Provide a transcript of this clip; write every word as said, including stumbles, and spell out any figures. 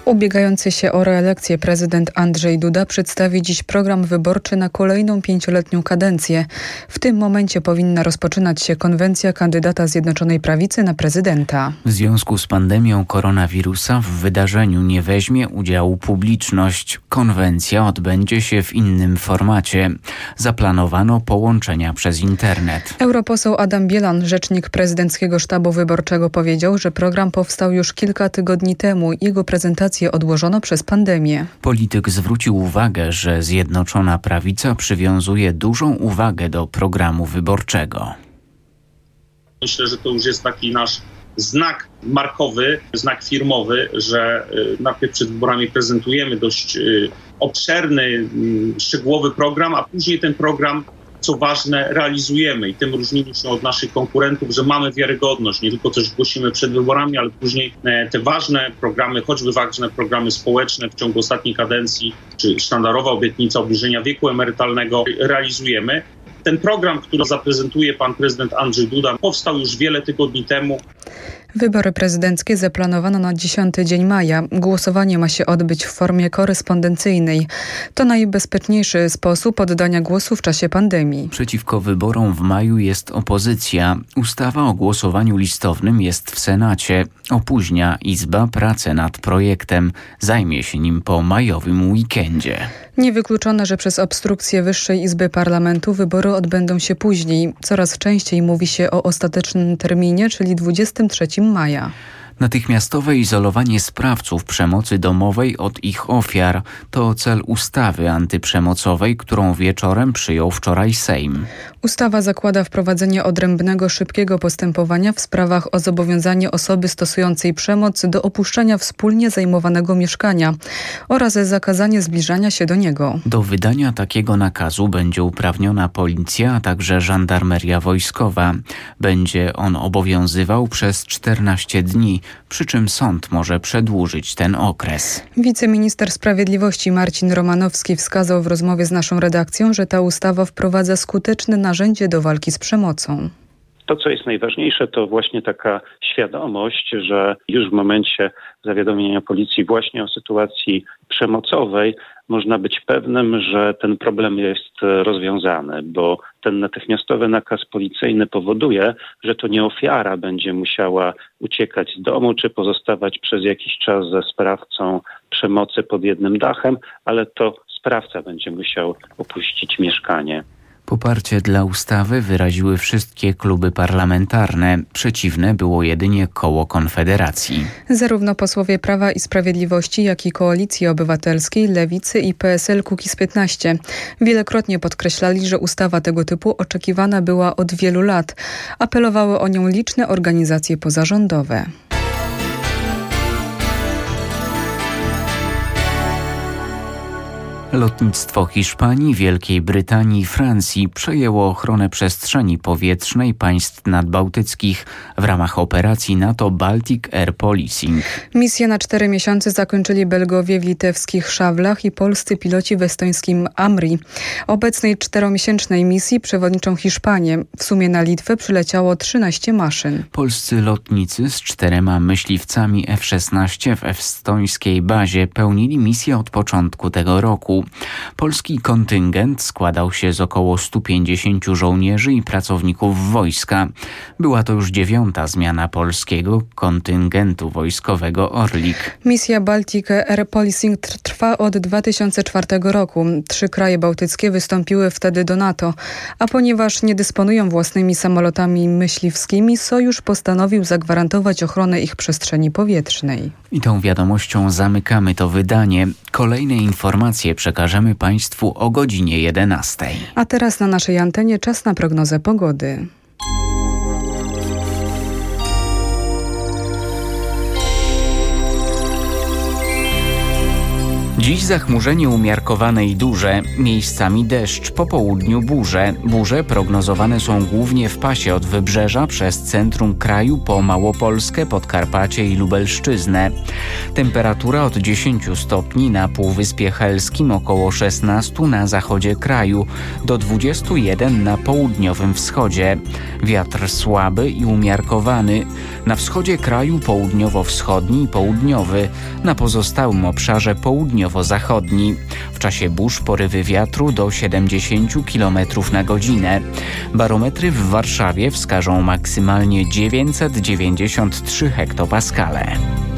Ubiegający się o reelekcję prezydent Andrzej Duda przedstawi dziś program wyborczy na kolejną pięcioletnią kadencję. W tym momencie powinna rozpoczynać się konwencja kandydata Zjednoczonej Prawicy na prezydenta. W związku z pandemią koronawirusa w wydarzeniu nie weźmie udziału publiczność. Konwencja odbędzie się w innym formacie. Zaplanowano połączenia przez internet. Europoseł Adam Bielan, rzecznik prezydenckiego sztabu wyborczego, powiedział, że program powstał już kilka tygodni temu. Jego prezentację odłożono przez pandemię. Polityk zwrócił uwagę, że Zjednoczona Prawica przywiązuje dużą uwagę do programu wyborczego. Myślę, że to już jest taki nasz znak markowy, znak firmowy, że najpierw przed wyborami prezentujemy dość obszerny, szczegółowy program, a później ten program, co ważne, realizujemy i tym różnimy się od naszych konkurentów, że mamy wiarygodność. Nie tylko coś głosimy przed wyborami, ale później te ważne programy, choćby ważne programy społeczne w ciągu ostatniej kadencji, czy sztandarowa obietnica obniżenia wieku emerytalnego realizujemy. Ten program, który zaprezentuje pan prezydent Andrzej Duda, powstał już wiele tygodni temu. Wybory prezydenckie zaplanowano na dziesiąty dzień maja. Głosowanie ma się odbyć w formie korespondencyjnej. To najbezpieczniejszy sposób oddania głosu w czasie pandemii. Przeciwko wyborom w maju jest opozycja. Ustawa o głosowaniu listownym jest w Senacie. Opóźnia Izba pracę nad projektem. Zajmie się nim po majowym weekendzie. Niewykluczone, że przez obstrukcję Wyższej Izby Parlamentu wybory odbędą się później. Coraz częściej mówi się o ostatecznym terminie, czyli dwudziestego trzeciego maja. Natychmiastowe izolowanie sprawców przemocy domowej od ich ofiar to cel ustawy antyprzemocowej, którą wieczorem przyjął wczoraj Sejm. Ustawa zakłada wprowadzenie odrębnego, szybkiego postępowania w sprawach o zobowiązanie osoby stosującej przemoc do opuszczenia wspólnie zajmowanego mieszkania oraz zakazanie zbliżania się do niego. Do wydania takiego nakazu będzie uprawniona policja, a także żandarmeria wojskowa. Będzie on obowiązywał przez czternaście dni. Przy czym sąd może przedłużyć ten okres. Wiceminister Sprawiedliwości Marcin Romanowski wskazał w rozmowie z naszą redakcją, że ta ustawa wprowadza skuteczne narzędzie do walki z przemocą. To, co jest najważniejsze, to właśnie taka świadomość, że już w momencie zawiadomienia policji właśnie o sytuacji przemocowej można być pewnym, że ten problem jest rozwiązany, bo ten natychmiastowy nakaz policyjny powoduje, że to nie ofiara będzie musiała uciekać z domu czy pozostawać przez jakiś czas ze sprawcą przemocy pod jednym dachem, ale to sprawca będzie musiał opuścić mieszkanie. Poparcie dla ustawy wyraziły wszystkie kluby parlamentarne. Przeciwne było jedynie koło Konfederacji. Zarówno posłowie Prawa i Sprawiedliwości, jak i Koalicji Obywatelskiej, Lewicy i P S L Kukiz piętnaście wielokrotnie podkreślali, że ustawa tego typu oczekiwana była od wielu lat. Apelowały o nią liczne organizacje pozarządowe. Lotnictwo Hiszpanii, Wielkiej Brytanii i Francji przejęło ochronę przestrzeni powietrznej państw nadbałtyckich w ramach operacji NATO Baltic Air Policing. Misję na cztery miesiące zakończyli Belgowie w litewskich Szawlach i polscy piloci w estońskim Amri. Obecnej czteromiesięcznej misji przewodniczą Hiszpanię. W sumie na Litwę przyleciało trzynaście maszyn. Polscy lotnicy z czterema myśliwcami F szesnaście w estońskiej bazie pełnili misję od początku tego roku. Polski kontyngent składał się z około stu pięćdziesięciu żołnierzy i pracowników wojska. Była to już dziewiąta zmiana polskiego kontyngentu wojskowego Orlik. Misja Baltic Air Policing trwa od dwa tysiące czwartego roku. Trzy kraje bałtyckie wystąpiły wtedy do NATO, a ponieważ nie dysponują własnymi samolotami myśliwskimi, Sojusz postanowił zagwarantować ochronę ich przestrzeni powietrznej. I tą wiadomością zamykamy to wydanie. Kolejne informacje przekażemy Państwu o godzinie jedenastej. A teraz na naszej antenie czas na prognozę pogody. Dziś zachmurzenie umiarkowane i duże, miejscami deszcz, po południu burze. Burze prognozowane są głównie w pasie od wybrzeża przez centrum kraju po Małopolskę, Podkarpacie i Lubelszczyznę. Temperatura od dziesięciu stopni na Półwyspie Helskim, około szesnastu na zachodzie kraju, do dwudziestu jeden na południowym wschodzie. Wiatr słaby i umiarkowany. Na wschodzie kraju południowo-wschodni i południowy, na pozostałym obszarze południowo zachodni. W czasie burz porywy wiatru do siedemdziesięciu kilometrów na godzinę. Barometry w Warszawie wskażą maksymalnie dziewięćset dziewięćdziesiąt trzy hektopaskale.